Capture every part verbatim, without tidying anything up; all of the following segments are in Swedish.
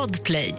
Podplay.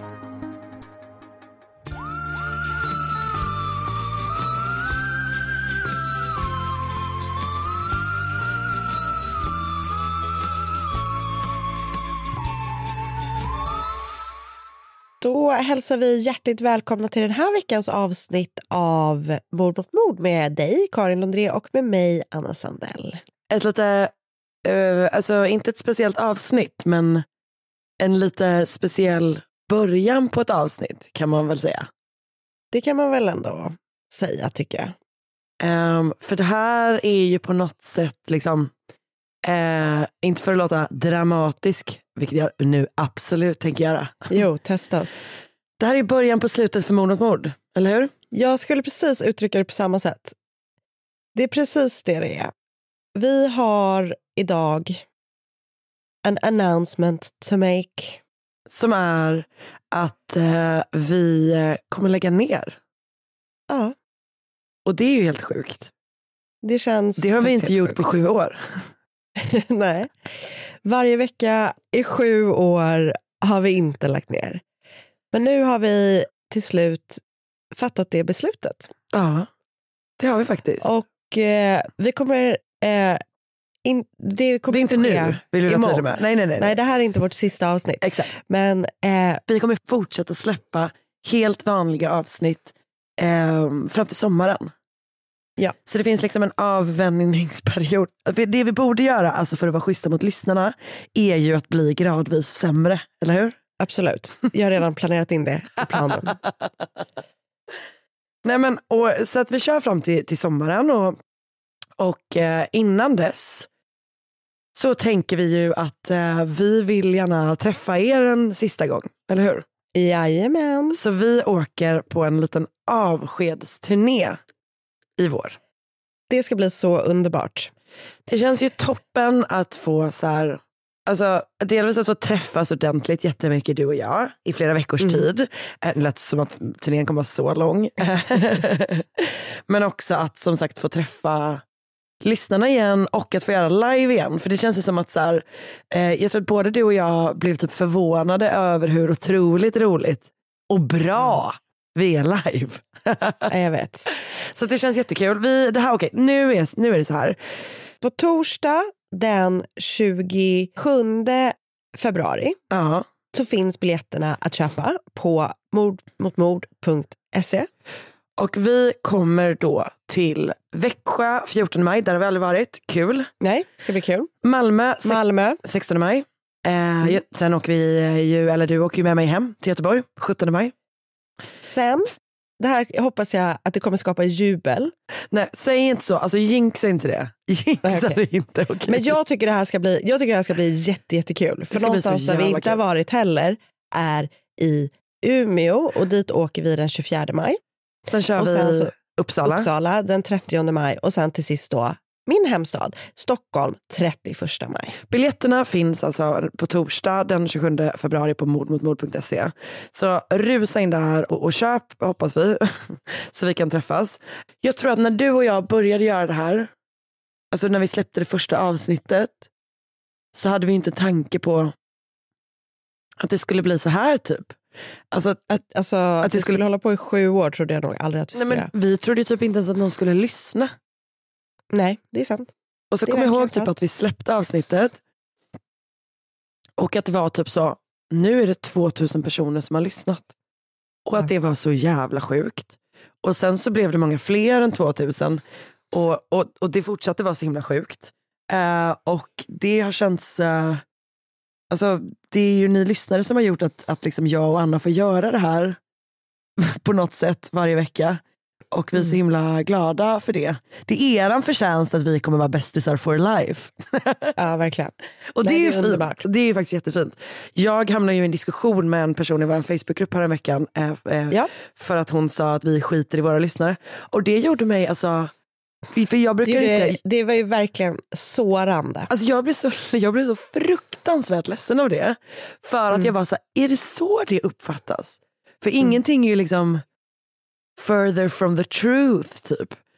Då hälsar vi hjärtligt välkomna till den här veckans avsnitt av Mord mot mord med dig, Karin Lundré, och med mig, Anna Sandell. Ett lite, uh, alltså inte ett speciellt avsnitt, men en lite speciell början på ett avsnitt kan man väl säga. Det kan man väl ändå säga, tycker jag. Um, för det här är ju på något sätt liksom, uh, inte för att låta dramatisk, vilket jag nu absolut tänker göra. Jo, testa oss. Det här är början på slutet för Mord mot mord, eller hur? Jag skulle precis uttrycka det på samma sätt. Det är precis det det är. Vi har idag an announcement to make. Som är att uh, vi kommer lägga ner. Ja. Och det är ju helt sjukt. Det känns... Det har vi inte gjort sjukt. på sju år. Nej. Varje vecka i sju år har vi inte lagt ner. Men nu har vi till slut fattat det beslutet. Ja, det har vi faktiskt. Och eh, vi kommer... Eh, in, det, kommer det är inte nu, vill vi vara tydliga med. Nej, nej, nej. Nej, det här är inte vårt sista avsnitt. Exakt. Men eh, vi kommer fortsätta släppa helt vanliga avsnitt eh, fram till sommaren. Ja. Så det finns liksom en avvänjningsperiod. Det vi borde göra, alltså för att vara schyssta mot lyssnarna, är ju att bli gradvis sämre, eller hur? Absolut. Jag har redan planerat in det i planen. Nej, men, och, så att vi kör fram till, till sommaren och, och eh, innan dess så tänker vi ju att eh, vi vill gärna träffa er en sista gång, eller hur? Jajamän. Så vi åker på en liten avskedsturné i vår. Det ska bli så underbart. Det känns ju toppen att få så här, alltså delvis att få träffas ordentligt jättemycket du och jag i flera veckors mm. tid. Det lät som att turnén kommer vara så lång. Men också att som sagt få träffa lyssnarna igen och att få göra live igen. För det känns ju som att så här, eh, jag tror att både du och jag blev typ förvånade över hur otroligt roligt och bra vi är live. Ja, jag vet. Så det känns jättekul. Vi, det här, okej, nu är, nu är det så här. På torsdag den tjugosjunde februari Ja. så finns biljetterna att köpa på mord mot mord punkt se. Och vi kommer då till Växjö fjortonde maj, där har vi aldrig varit. Kul. Nej, det ska bli kul. Malmö, Malmö. sextonde maj. Eh, mm. Sen åker vi ju, eller du åker ju med mig hem till Göteborg, sjuttonde maj. Sen, det här hoppas jag att det kommer skapa jubel. Nej, säg inte så. Alltså jinxa inte det. Jinxa Nej, okay. det inte. Okay. Men jag tycker det här ska bli, jag tycker det här ska bli jätte, jättekul. För någonstans där vi inte kul. har varit heller är i Umeå, och dit åker vi den tjugofjärde maj. Sen kör och vi sen så Uppsala. Uppsala den trettionde maj, och sen till sist då min hemstad, Stockholm, trettioförsta maj. Biljetterna finns alltså på torsdag den tjugosjunde februari på mord mot mord punkt se. Så rusa in där och, och köp, hoppas vi, så vi kan träffas. Jag tror att när du och jag började göra det här, alltså när vi släppte det första avsnittet, så hade vi inte tanke på att det skulle bli så här typ. Alltså att, alltså, att, att det skulle, skulle hålla på i sju år trodde jag nog aldrig att vi skulle. Nej, men vi trodde typ inte ens att någon skulle lyssna. Nej, det är sant. Och så kommer jag ihåg typ att vi släppte avsnittet och att det var typ så, nu är det tvåtusen personer som har lyssnat. Och att det var så jävla sjukt. Och sen så blev det många fler än tvåtusen och, och, och det fortsatte vara så himla sjukt. Uh, och det har känts, uh, alltså det är ju ni lyssnare som har gjort att, att liksom jag och Anna får göra det här på något sätt varje vecka. Och vi är så himla glada för det. Det är eran förtjänst att vi kommer vara bästisar for life. Ja, verkligen. Och Nej, det är ju det är fint. underbart. Det är ju faktiskt jättefint. Jag hamnade ju i en diskussion med en person i vår Facebookgrupp här en veckan. Eh, eh, ja. För att hon sa att vi skiter i våra lyssnare. Och det gjorde mig, alltså... För jag brukar det, inte... det var ju verkligen sårande. Alltså jag blev så, jag blev så fruktansvärt ledsen av det. För att mm. jag var så här, är det så det uppfattas? För mm. ingenting är ju liksom... further from the truth typ.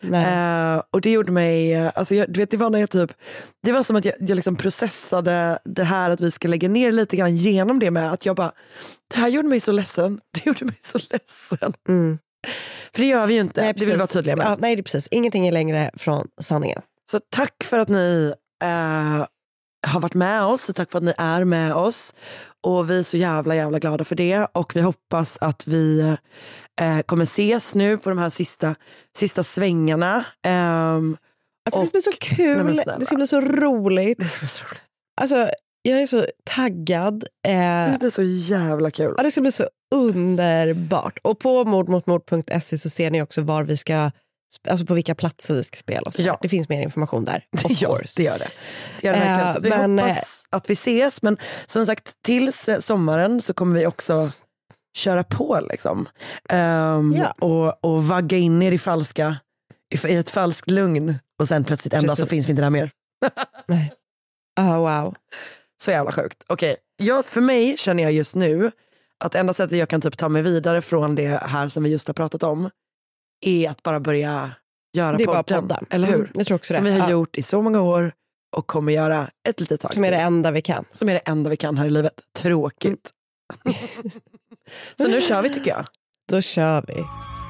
Uh, och det gjorde mig, alltså jag, du vet det var när jag typ, det var som att jag, jag liksom processade det här att vi ska lägga ner lite grann genom det med att jag bara, det här gjorde mig så ledsen, det gjorde mig så ledsen. Mm. För det gör vi ju inte, nej, det vill vi vara tydliga med. Ja, nej det är precis, ingenting är längre från sanningen. Så tack för att ni uh, har varit med oss och tack för att ni är med oss. Och vi är så jävla jävla glada för det. Och vi hoppas att vi eh, kommer ses nu på de här sista, sista svängarna. Um, alltså och, det ska bli så kul, det ska bli så roligt. Det ska bli så roligt. Alltså jag är så taggad. Eh, det blir så jävla kul. Ja, det ska bli så underbart. Och på mord mot mord punkt se så ser ni också var vi ska, alltså på vilka platser vi ska spela. Och så ja. Det finns mer information där. Of ja, course. det gör det. det, gör det verkligen. Så vi men, hoppas att vi ses. Men som sagt, till sommaren så kommer vi också köra på liksom. Um, ja. och, och vagga in er i falska i, i ett falskt lugn. Och sen plötsligt en dag så finns vi inte där mer. Nej. Oh, wow. Så jävla sjukt. Okej, okay. För mig känner jag just nu att enda sättet jag kan typ ta mig vidare från det här som vi just har pratat om är att bara börja göra det är podden, bara podda. eller hur? Mm, jag tror också som det. vi har ja. gjort i så många år och kommer göra ett litet tag. Som är det enda vi kan. Som är det enda vi kan här i livet. Tråkigt. Mm. Så nu kör vi tycker jag. Då kör vi.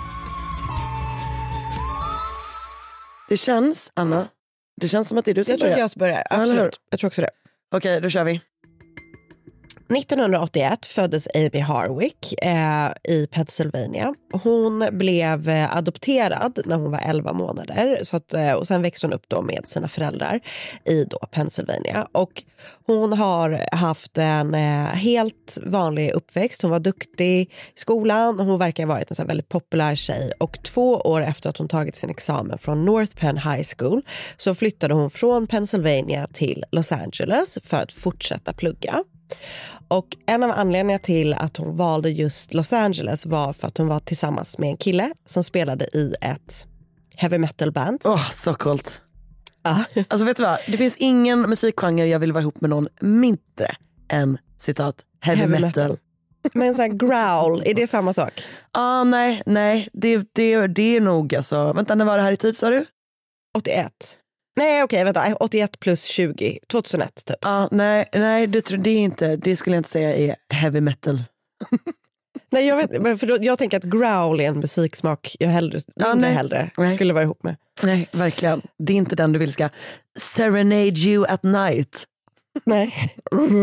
Det känns, Anna, det känns som att det är du som jag börjar. Jag tror att jag ska börja, absolut. Jag tror också det. Okej, då kör vi. nittonhundraåttioett föddes Amy Harwick eh, i Pennsylvania. Hon blev eh, adopterad när hon var elva månader. Så att, eh, och sen växte hon upp då med sina föräldrar i då Pennsylvania. Och hon har haft en eh, helt vanlig uppväxt. Hon var duktig i skolan. Hon verkar ha varit en så här väldigt populär tjej. Och två år efter att hon tagit sin examen från North Penn High School så flyttade hon från Pennsylvania till Los Angeles för att fortsätta plugga. Och en av anledningarna till att hon valde just Los Angeles var för att hon var tillsammans med en kille som spelade i ett heavy metal band. Åh, oh, så coolt. Ah. Alltså vet du vad, det finns ingen musikgenre jag vill vara ihop med någon mindre än citat heavy, heavy metal. metal. Men så här growl, är det samma sak? Ah, nej, nej, det, det, det är nog alltså, vänta när var det här i tid sa du? åttioett. Nej okej, okay, vänta, åttioett plus tjugo, tjugohundraett typ. Ah, nej, nej det, det är inte, det skulle jag inte säga är heavy metal. Nej jag vet, men för då, jag tänker att growl är en musiksmak jag hellre, ah, nej. hellre nej. skulle vara ihop med. Nej, verkligen. Det är inte den du vill ska serenade you at night. Nej.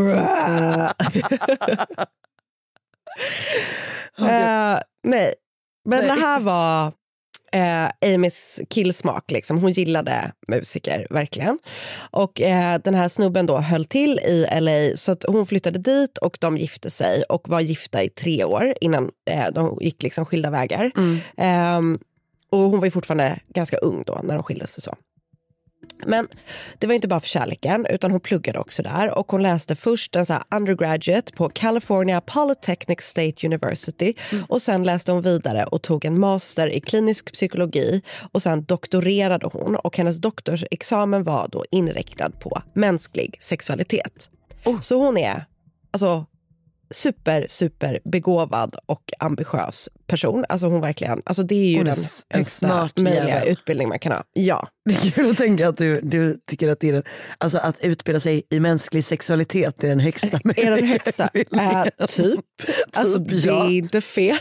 uh, nej, men nej. Det här var Eh, Amys killsmak liksom. Hon gillade musiker verkligen. Och eh, den här snubben då höll till i L A så att hon flyttade dit och de gifte sig och var gifta i tre år innan eh, de gick liksom skilda vägar. Mm. Eh, och hon var ju fortfarande ganska ung då när de skilde sig så. Men det var inte bara för kärleken utan hon pluggade också där och hon läste först en så här undergraduate på California Polytechnic State University mm. och sen läste hon vidare och tog en master i klinisk psykologi och sen doktorerade hon och hennes doktorsexamen var då inriktad på mänsklig sexualitet. Oh. Så hon är alltså super super begåvad och ambitiös person. Alltså hon verkligen, alltså det är ju hon den är högsta möjliga jävel. Utbildning man kan ha. Ja. Det är kul att tänka att du, du tycker att det är den, alltså att utbilda sig i mänsklig sexualitet är den högsta möjliga. Är den högsta? Äh, typ. Alltså typ, det är inte fel.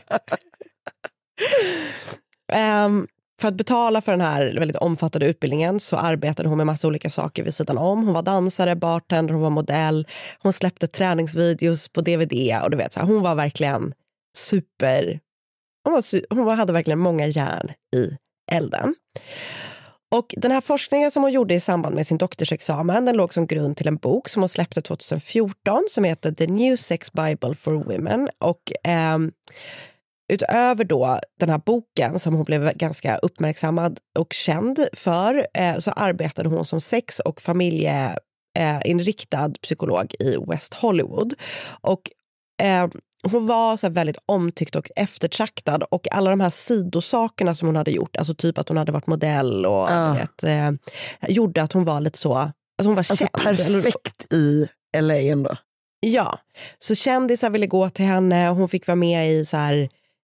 um, För att betala för den här väldigt omfattande utbildningen så arbetade hon med massa olika saker vid sidan om. Hon var dansare, bartender, hon var modell. Hon släppte träningsvideos på D V D och du vet så här, hon var verkligen super. Hon, var, hon hade verkligen många järn i elden. Och den här forskningen som hon gjorde i samband med sin doktorsexamen, den låg som grund till en bok som hon släppte tjugohundrafjorton som heter The New Sex Bible for Women. Och ehm, utöver då den här boken som hon blev ganska uppmärksammad och känd för eh, så arbetade hon som sex- och familjeinriktad eh, psykolog i West Hollywood. Och eh, hon var så här väldigt omtyckt och eftertraktad och alla de här sidosakerna som hon hade gjort, alltså typ att hon hade varit modell och uh. vet, eh, gjorde att hon var lite så, alltså hon var alltså känd. Perfekt i L A ändå. Ja, så kändisar ville gå till henne, hon fick vara med i så här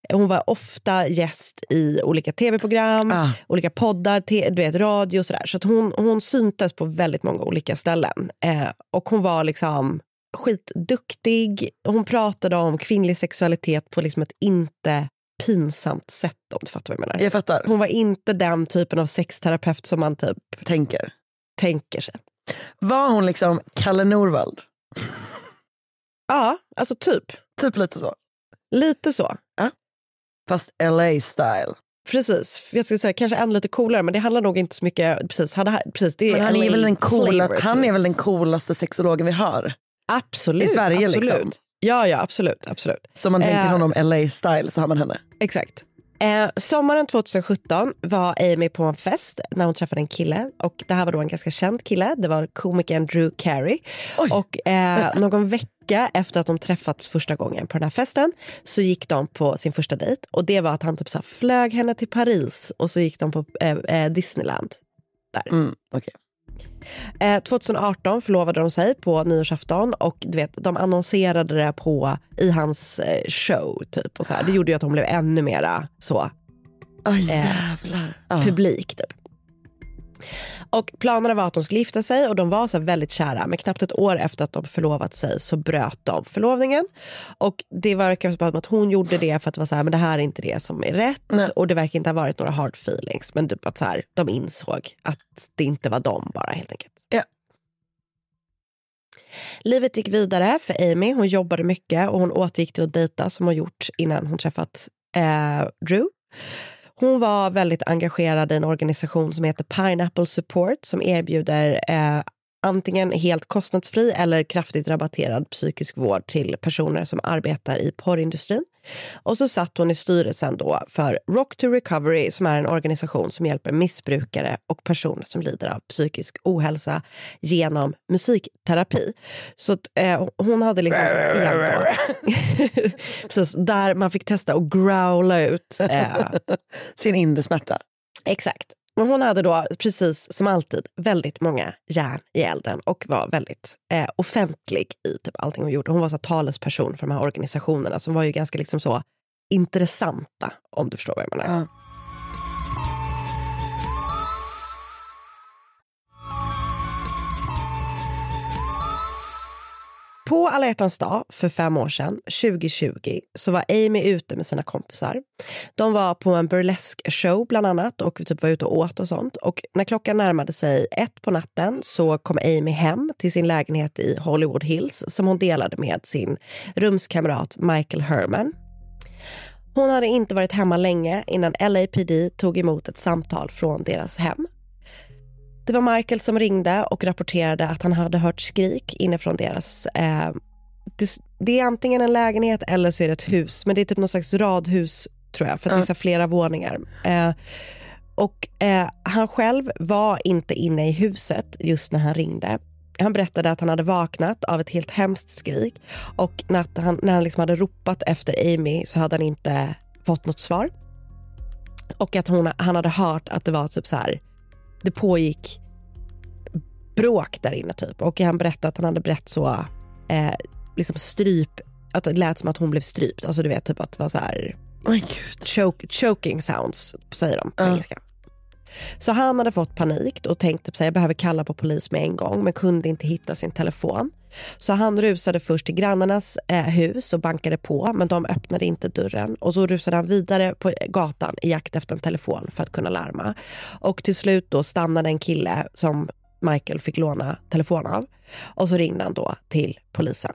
Hon var ofta gäst i olika tv-program, ah. olika poddar, te- du vet, radio och sådär. Så att hon, hon syntes på väldigt många olika ställen. Eh, och hon var liksom skitduktig. Hon pratade om kvinnlig sexualitet på liksom ett inte pinsamt sätt, om du fattar vad jag menar. Jag fattar. Hon var inte den typen av sexterapeut som man typ tänker, tänker sig. Var hon liksom Kalle Norvald? Ja, alltså typ. Typ lite så. Lite så. Ja. Fast L A-style. Precis, jag skulle säga kanske ännu lite coolare, men det handlar nog inte så mycket precis, hade, precis det är men han, är väl den coola, flavor, han är väl den coolaste sexologen vi har. Absolut. I Sverige absolut. Liksom. Ja, ja, absolut, absolut. Så man tänker eh, honom L A-style så har man henne. Exakt. Eh, sommaren tjugohundrasjutton var Amy på en fest när hon träffade en kille. Och det här var då en ganska känd kille. Det var komikern Drew Carey. Oj. Och eh, någon vecka efter att de träffats första gången på den här festen så gick de på sin första dejt. Och det var att han typ så här flög henne till Paris och så gick de på eh, eh, Disneyland. Där. Mm, okay. Eh, tjugoarton förlovade de sig på nyårsafton och du vet, de annonserade det på i hans eh, show typ och så här. Det gjorde ju att hon blev ännu mera så oh, jävlar. Eh, publik typ. Och planerna var att de skulle gifta sig och de var så väldigt kära, men knappt ett år efter att de förlovat sig så bröt de förlovningen. Och det verkar som att hon gjorde det för att det var så här, men det här är inte det som är rätt. Nej. Och det verkar inte ha varit några hard feelings, men typ att så här, de insåg att det inte var dem bara helt enkelt. Ja. Livet gick vidare för Amy, hon jobbade mycket och hon återgick till att dejta som hon gjort innan hon träffat eh, Drew. Hon var väldigt engagerad i en organisation som heter Pineapple Support som erbjuder eh, antingen helt kostnadsfri eller kraftigt rabatterad psykisk vård till personer som arbetar i porrindustrin. Och så satt hon i styrelsen då för Rock to Recovery som är en organisation som hjälper missbrukare och personer som lider av psykisk ohälsa genom musikterapi. Så att, eh, hon hade liksom igen då, precis, där man fick testa att growla ut eh, sin inre smärta. Exakt. Men hon hade då, precis som alltid, väldigt många järn i elden och var väldigt eh, offentlig i typ allting hon gjorde. Hon var så talesperson för de här organisationerna som var ju ganska liksom så intressanta, om du förstår vad jag menar. Ja. På alla hjärtans dag för fem år sedan, tjugohundratjugo, så var Amy ute med sina kompisar. De var på en burlesque show bland annat och typ var ute och åt och sånt. Och när klockan närmade sig ett på natten så kom Amy hem till sin lägenhet i Hollywood Hills som hon delade med sin rumskamrat Michael Herman. Hon hade inte varit hemma länge innan L A P D tog emot ett samtal från deras hem. Det var Michael som ringde och rapporterade att han hade hört skrik inifrån deras... Eh, det, det är antingen en lägenhet eller så är det ett hus. Men det är typ någon slags radhus, tror jag, för att mm. det är flera våningar. Eh, och eh, han själv var inte inne i huset just när han ringde. Han berättade att han hade vaknat av ett helt hemskt skrik. Och när han, när han liksom hade ropat efter Amy så hade han inte fått något svar. Och att hon, han hade hört att det var typ så här... Det pågick bråk där inne typ. Och han berättade att han hade berättat så eh, liksom stryp, att det lät som att hon blev strypt. Alltså du vet typ att det var så här oh Gud. Choke, choking sounds säger de på uh. engelska. Så han hade fått panik och tänkte typ så här, jag behöver kalla på polis med en gång, men kunde inte hitta sin telefon. Så han rusade först till grannarnas eh, hus och bankade på, men de öppnade inte dörren. Och så rusade han vidare på gatan i jakt efter en telefon för att kunna larma. Och till slut då stannade en kille som Michael fick låna telefon av. Och så ringde han då till polisen.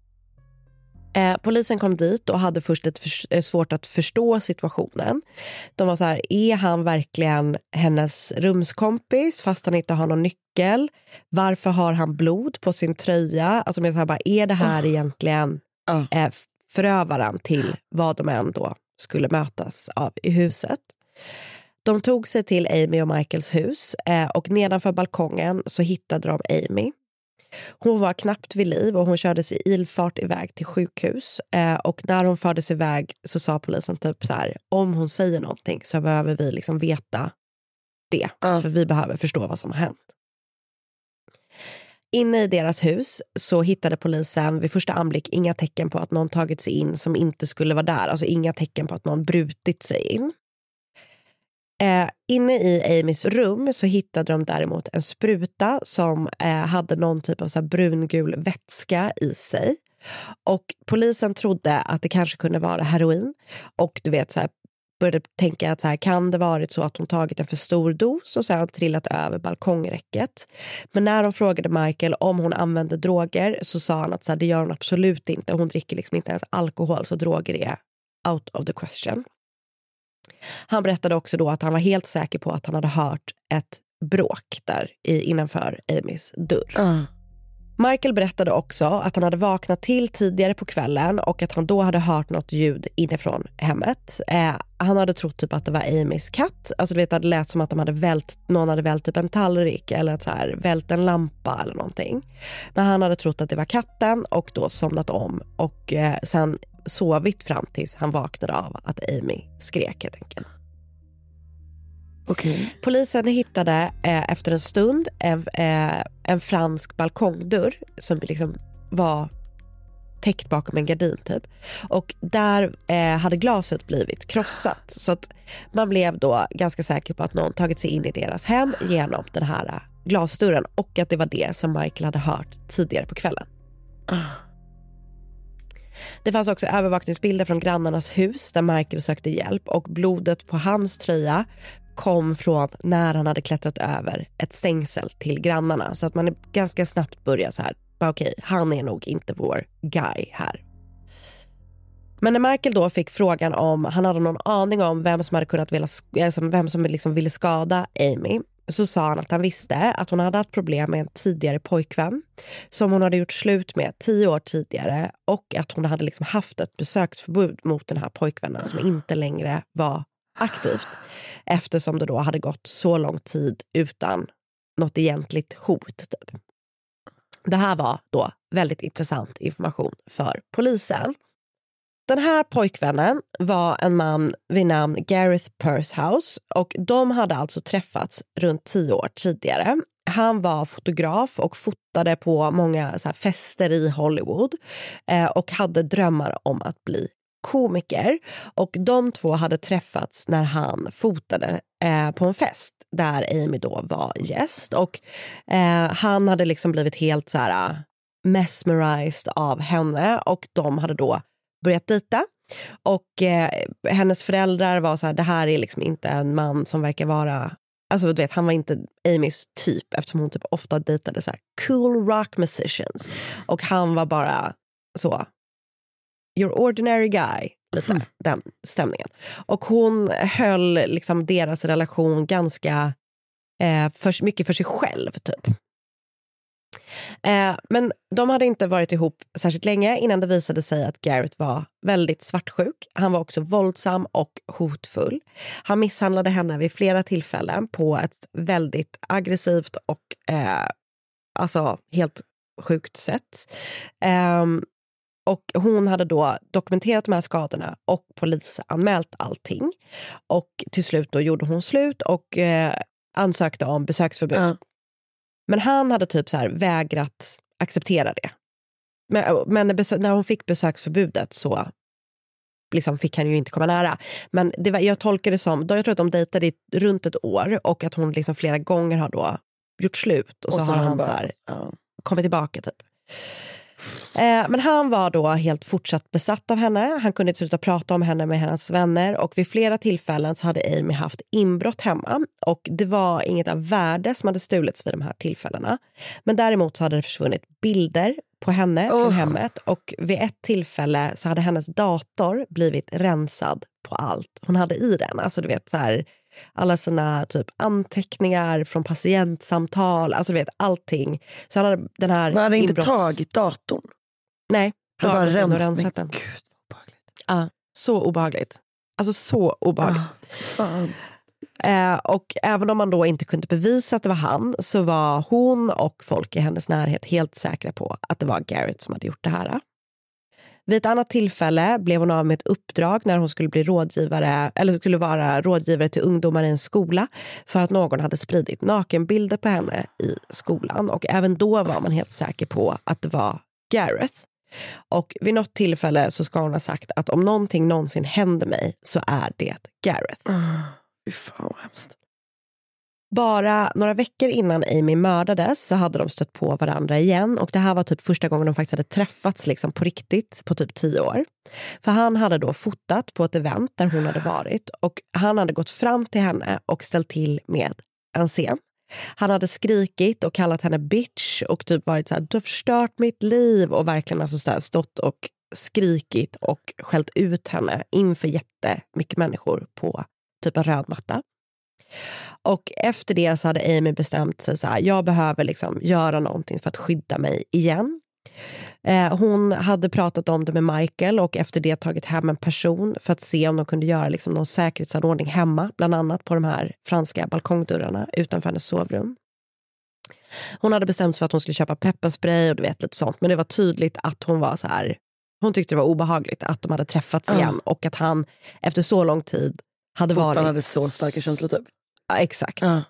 Eh, polisen kom dit och hade först ett för, svårt att förstå situationen. De var så här, är han verkligen hennes rumskompis fast han inte har någon nyckel? Varför har han blod på sin tröja? Alltså med så här, bara, är det här oh. egentligen eh, förövaren till vad de ändå skulle mötas av i huset? De tog sig till Amy och Michaels hus eh, och nedanför balkongen så hittade de Amy. Hon var knappt vid liv och hon kördes i ilfart iväg till sjukhus. Eh, och när hon fördes iväg så sa polisen typ så här, om hon säger någonting så behöver vi liksom veta det. Uh. För vi behöver förstå vad som har hänt. Inne i deras hus så hittade polisen vid första anblick inga tecken på att någon tagit sig in som inte skulle vara där. Alltså inga tecken på att någon brutit sig in. Eh, inne i Amys rum så hittade de däremot en spruta som eh, hade någon typ av så här brungul vätska i sig. Och polisen trodde att det kanske kunde vara heroin. Och du vet så här, började tänka att så här, kan det varit så att hon tagit en för stor dos och sen trillat över balkongräcket. Men när de frågade Michael om hon använde droger så sa han att så här, det gör hon absolut inte. Hon dricker liksom inte ens alkohol, så droger är out of the question. Han berättade också då att han var helt säker på att han hade hört ett bråk där i, innanför Amys dörr. Uh. Michael berättade också att han hade vaknat till tidigare på kvällen och att han då hade hört något ljud inifrån hemmet. Eh, han hade trott typ att det var Amys katt. Alltså du vet, det lät som att de hade vält, någon hade vält typ en tallrik eller att så här, vält en lampa eller någonting. Men han hade trott att det var katten och då somnat om och eh, sen sovit fram tills han vaknade av att Amy skrek helt enkelt. Okay. Polisen hittade eh, efter en stund en, eh, en fransk balkongdörr som liksom var täckt bakom en gardin typ. Och där eh, hade glaset blivit krossat. Så att man blev då ganska säker på att någon tagit sig in i deras hem genom den här glasdörren. Och att det var det som Michael hade hört tidigare på kvällen. Uh. Det fanns också övervakningsbilder från grannarnas hus där Michael sökte hjälp. Och blodet på hans tröja kom från när han hade klättrat över ett stängsel till grannarna. Så att man ganska snabbt börjar så här, okej, okay, han är nog inte vår guy här. Men när Michael då fick frågan om han hade någon aning om vem som hade kunnat vilja, vem som liksom ville skada Amy, så sa han att han visste att hon hade haft problem med en tidigare pojkvän som hon hade gjort slut med tio år tidigare och att hon hade liksom haft ett besöksförbud mot den här pojkvännen som inte längre var aktivt eftersom det då hade gått så lång tid utan något egentligt hot typ. Det här var då väldigt intressant information för polisen. Den här pojkvännen var en man vid namn Gareth Pursehouse och de hade alltså träffats runt tio år tidigare. Han var fotograf och fotade på många så här fester i Hollywood eh, och hade drömmar om att bli komiker. Och de två hade träffats när han fotade eh, på en fest där Amy då var gäst. Och eh, han hade liksom blivit helt så här mesmerized av henne och de hade då börjat dejta. Och eh, hennes föräldrar var så här, det här är liksom inte en man som verkar vara, alltså du vet, han var inte Amys typ eftersom hon typ ofta dejtade så här cool rock musicians. Och han var bara så your ordinary guy, lite mm. den stämningen. Och hon höll liksom deras relation ganska eh, för, mycket för sig själv typ. Eh, men de hade inte varit ihop särskilt länge innan det visade sig att Gareth var väldigt svartsjuk. Han var också våldsam och hotfull. Han misshandlade henne vid flera tillfällen på ett väldigt aggressivt och eh, alltså helt sjukt sätt. Eh, och hon hade då dokumenterat de här skadorna och polisanmält allting. Och till slut då gjorde hon slut och eh, ansökte om besöksförbud. Mm. Men han hade typ så här vägrat acceptera det. Men, men när hon fick besöksförbudet så liksom fick han ju inte komma nära. Men det var, jag tolkar det som, då jag tror att de dejtade runt ett år och att hon liksom flera gånger har då gjort slut. Och så, och så har han bara, så här, ja. kommit tillbaka typ. Eh, men han var då helt fortsatt besatt av henne. Han kunde inte sluta prata om henne med hennes vänner. Och vid flera tillfällen så hade Amy haft inbrott hemma. Och det var inget av värde som hade stulits vid de här tillfällena. Men däremot så hade det försvunnit bilder på henne oh. från hemmet. Och vid ett tillfälle så hade hennes dator blivit rensad på allt hon hade i den. Alltså du vet så här, alla såna typ anteckningar från patientsamtal, alltså du vet allting. Så han hade den här man hade inte inbrotts... tagit datorn. Nej, han bara rens... rensat den. Gud, vad obehagligt. Ja, så obehagligt. Alltså så obehagligt. Oh, eh, och även om man då inte kunde bevisa att det var han så var hon och folk i hennes närhet helt säkra på att det var Gareth som hade gjort det här. Vid ett annat tillfälle blev hon av med ett uppdrag när hon skulle bli rådgivare eller skulle vara rådgivare till ungdomar i en skola för att någon hade spridit nakenbilder på henne i skolan. Och även då var man helt säker på att det var Gareth. Och vid något tillfälle så ska hon ha sagt att om någonting någonsin händer mig så är det Gareth. Uh, fy fan vad hemskt. Bara några veckor innan Amy mördades så hade de stött på varandra igen. Och det här var typ första gången de faktiskt hade träffats liksom på riktigt på typ tio år. För han hade då fotat på ett event där hon hade varit. Och han hade gått fram till henne och ställt till med en scen. Han hade skrikit och kallat henne bitch och typ varit så här: du har förstört mitt liv. Och verkligen alltså så här stått och skrikit och skällt ut henne inför jättemycket människor på typ en röd matta. Och efter det så hade Amy bestämt sig så här: jag behöver liksom göra någonting för att skydda mig igen. Eh, hon hade pratat om det med Michael och efter det tagit hem en person för att se om de kunde göra liksom någon säkerhetsanordning hemma, bland annat på de här franska balkongdörrarna utanför hennes sovrum. Hon hade bestämt sig för att hon skulle köpa pepparspray och du vet lite sånt, men det var tydligt att hon var så här, hon tyckte det var obehagligt att de hade träffats igen uh. och att han efter så lång tid hade varit... Han hade så starka känslor typ. Ja, exakt. Uh.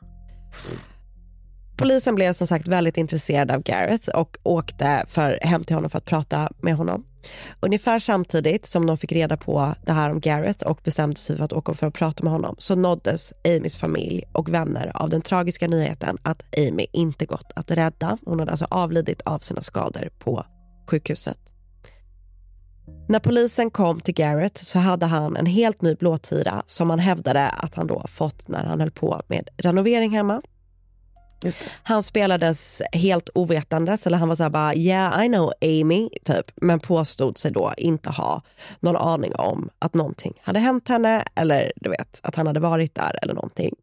Polisen blev som sagt väldigt intresserad av Gareth och åkte för, hem till honom för att prata med honom. Ungefär samtidigt som de fick reda på det här om Gareth och bestämde sig för att åka för att prata med honom så nåddes Amys familj och vänner av den tragiska nyheten att Amy inte gått att rädda. Hon hade alltså avlidit av sina skador på sjukhuset. När polisen kom till Gareth så hade han en helt ny blåtira som han hävdade att han då fått när han höll på med renovering hemma. Han spelades helt ovetandes, eller han var så här bara yeah I know Amy typ, men påstod sig då inte ha någon aning om att någonting hade hänt henne eller du vet att han hade varit där eller någonting.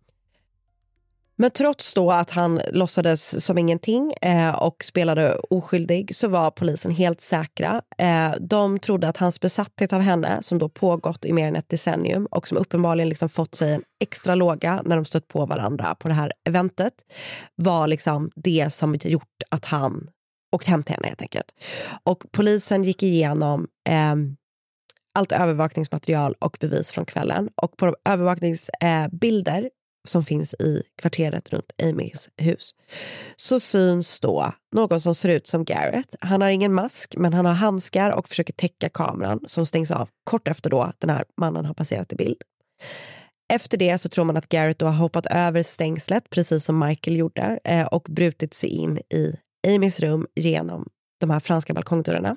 Men trots då att han låtsades som ingenting eh, och spelade oskyldig så var polisen helt säkra. Eh, de trodde att hans besatthet av henne, som då pågått i mer än ett decennium och som uppenbarligen liksom fått sig en extra låga när de stött på varandra på det här eventet, var liksom det som gjort att han åkt hem till henne helt enkelt. Och polisen gick igenom eh, allt övervakningsmaterial och bevis från kvällen. Och på övervakningsbilder eh, som finns i kvarteret runt Amys hus så syns då någon som ser ut som Gareth. Han har ingen mask men han har handskar och försöker täcka kameran som stängs av kort efter då den här mannen har passerat i bild. Efter det så tror man att Gareth då har hoppat över stängslet precis som Michael gjorde och brutit sig in i Amys rum genom de här franska balkongdörrarna.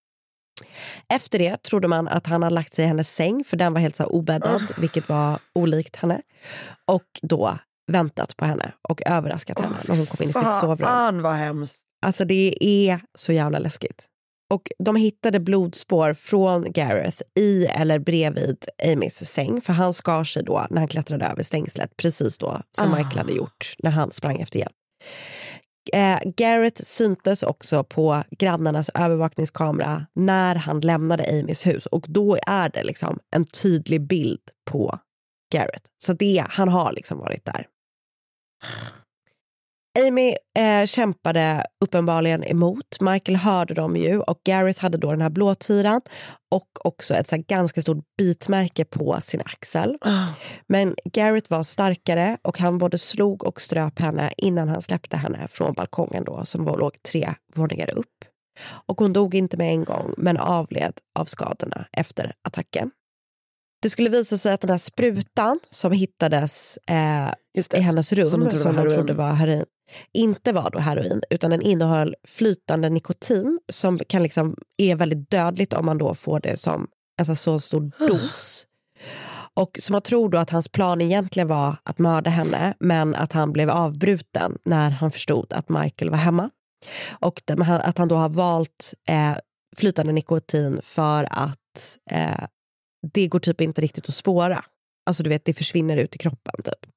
Efter det trodde man att han hade lagt sig i hennes säng för den var helt så obäddad, oh. vilket var olikt henne. Och då väntat på henne och överraskat oh, henne när hon kom in i sitt sovrum. Fan vad hemskt. Alltså det är så jävla läskigt. Och de hittade blodspår från Gareth i eller bredvid Amys säng. För han skar sig då när han klättrade över stängslet precis då som oh. Michael hade gjort när han sprang efter hjälp. Eh, Gareth syntes också på grannarnas övervakningskamera när han lämnade Amys hus och då är det liksom en tydlig bild på Gareth. Så det, han har liksom varit där. Amy eh, kämpade uppenbarligen emot. Michael hörde dem ju och Gareth hade då den här blåtyran och också ett så här ganska stort bitmärke på sin axel. Oh. Men Gareth var starkare och han både slog och ströp henne innan han släppte henne från balkongen då som var, låg tre våningar upp. Och hon dog inte med en gång men avled av skadorna efter attacken. Det skulle visa sig att den här sprutan som hittades eh, Just det, i hennes rum som hon trodde, som hon trodde var heroin inte var då heroin utan den innehöll flytande nikotin som kan liksom är väldigt dödligt om man då får det som en så stor dos. Och som man tror då att hans plan egentligen var att mörda henne men att han blev avbruten när han förstod att Michael var hemma. Och att han då har valt eh, flytande nikotin för att eh, det går typ inte riktigt att spåra. Alltså du vet, det försvinner ut i kroppen typ.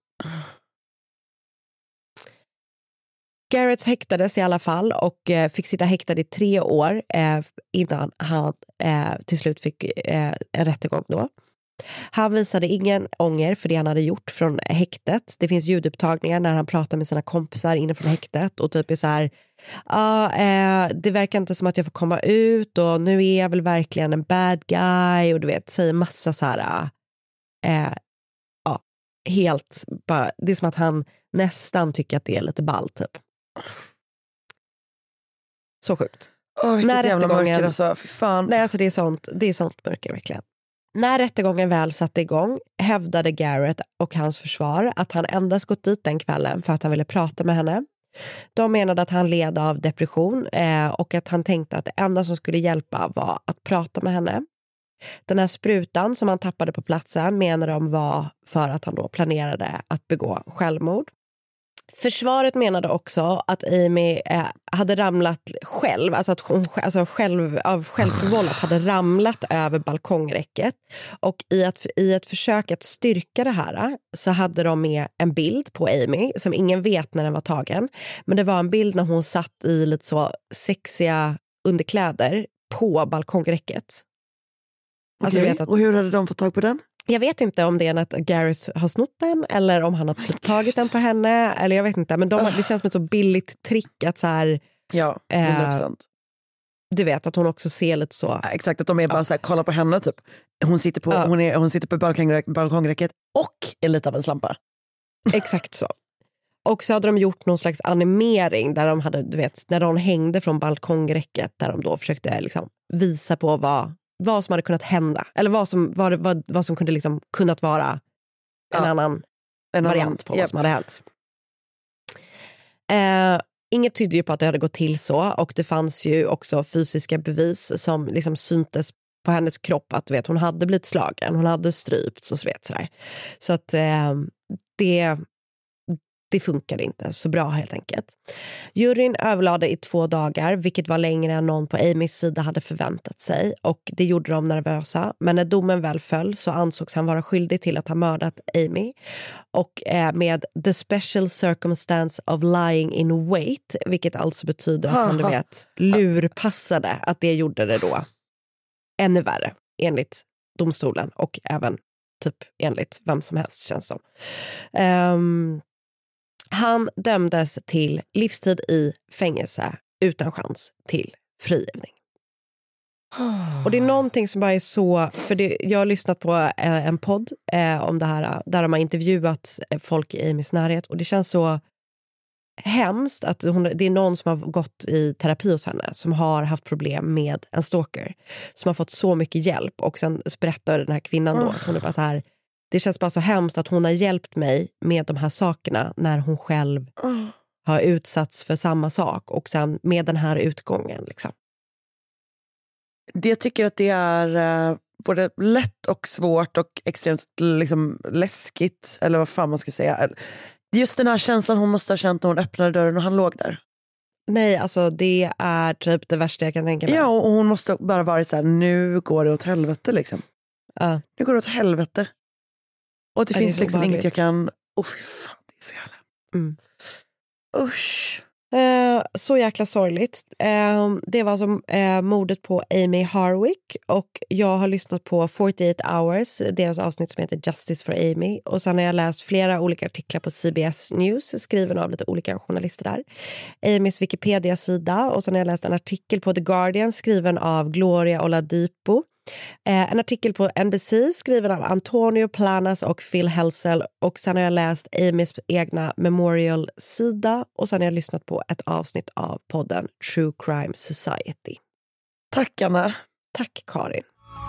Gareth häktades i alla fall och eh, fick sitta häktad i tre år eh, innan han eh, till slut fick eh, en rättegång då. Han visade ingen ånger för det han hade gjort från häktet. Det finns ljudupptagningar när han pratar med sina kompisar inifrån häktet och typ är så här, Ja, eh, det verkar inte som att jag får komma ut och nu är jag väl verkligen en bad guy och du vet, säger massa så här eh, ja, helt bara, det är som att han nästan tycker att det är lite ball typ. Så sjukt. Åh, vilket När jävla mörker alltså, fy fan. Nej, alltså det är sånt, det är sånt mörker verkligen. När rättegången väl satte igång hävdade Garrett och hans försvar att han endast gått dit den kvällen för att han ville prata med henne. De menade att han led av depression eh, och att han tänkte att det enda som skulle hjälpa var att prata med henne. Den här sprutan som han tappade på platsen menar de var för att han då planerade att begå självmord. Försvaret menade också att Amy eh, hade ramlat själv, alltså att hon alltså själv, av självförvållat hade ramlat över balkongräcket. Och i, att, i ett försök att styrka det här så hade de med en bild på Amy som ingen vet när den var tagen. Men det var en bild när hon satt i lite så sexiga underkläder på balkongräcket. Alltså, okay. vet att, och hur hade de fått tag på den? Jag vet inte om det är att Garrett har snott den eller om han har typ tagit den på henne. Eller jag vet inte, men de, det känns som ett så billigt trick att så här... Ja, hundra procent. Eh, du vet att hon också ser lite så... Ja, exakt, att de är bara ja. så här, kolla på henne typ. Hon sitter på, ja. hon är, hon sitter på balkongräck, balkongräcket och är lite av en slampa. Exakt så. Och så hade de gjort någon slags animering där de hade, du vet, när de hängde från balkongräcket där de då försökte liksom visa på vad... vad som hade kunnat hända. Eller vad som, vad, vad, vad som kunde liksom kunnat vara en ja. annan en variant annan. på yep. vad som hade hänt. Eh, inget tydde ju på att det hade gått till så. Och det fanns ju också fysiska bevis som liksom syntes på hennes kropp. Att du vet, hon hade blivit slagen. Hon hade strypts och så vet sådär. Så att eh, det... Det funkade inte så bra helt enkelt. Juryn överlade i två dagar, vilket var längre än någon på Amys sida hade förväntat sig. Och det gjorde de nervösa. Men när domen väl föll så ansågs han vara skyldig till att ha mördat Amy. Och eh, med the special circumstance of lying in wait, vilket alltså betyder att han, du vet, lurpassade. Att det gjorde det då ännu värre, enligt domstolen. Och även typ enligt vem som helst, känns som. Um, Han dömdes till livstid i fängelse utan chans till frigivning. Och det är någonting som bara är så... För det, jag har lyssnat på eh, en podd eh, om det här där de har intervjuat folk i Amys närhet. Och det känns så hemskt att hon, det är någon som har gått i terapi hos henne som har haft problem med en stalker. Som har fått så mycket hjälp. Och sen berättar den här kvinnan då att hon är bara så här... Det känns bara så hemskt att hon har hjälpt mig med de här sakerna när hon själv oh. har utsatts för samma sak. Och sen med den här utgången. Liksom. Jag tycker att det är uh, både lätt och svårt och extremt liksom, läskigt. Eller vad fan man ska säga. Just den här känslan hon måste ha känt när hon öppnade dörren och han låg där. Nej, alltså det är typ det värsta jag kan tänka mig. Ja, och hon måste bara varit så här, nu går det åt helvete liksom. Uh. Nu går det åt helvete. Och det, det finns liksom inget jag kan... Åh, oh, fy fan, det är så jävla... Mm. Usch. Eh, så jäkla sorgligt. Eh, det var som eh, mordet på Amy Harwick. Och jag har lyssnat på fyrtioåtta hours, deras avsnitt som heter Justice for Amy. Och sen har jag läst flera olika artiklar på C B S News, skriven av lite olika journalister där. Amys Wikipedia-sida. Och sen har jag läst en artikel på The Guardian, skriven av Gloria Oladipo. Eh, en artikel på N B C skriven av Antonio Planas och Phil Helsel. Och sen har jag läst Amys egna Memorial-sida. Och sen har jag lyssnat på ett avsnitt av podden True Crime Society. Tack, Anna. Tack, Karin.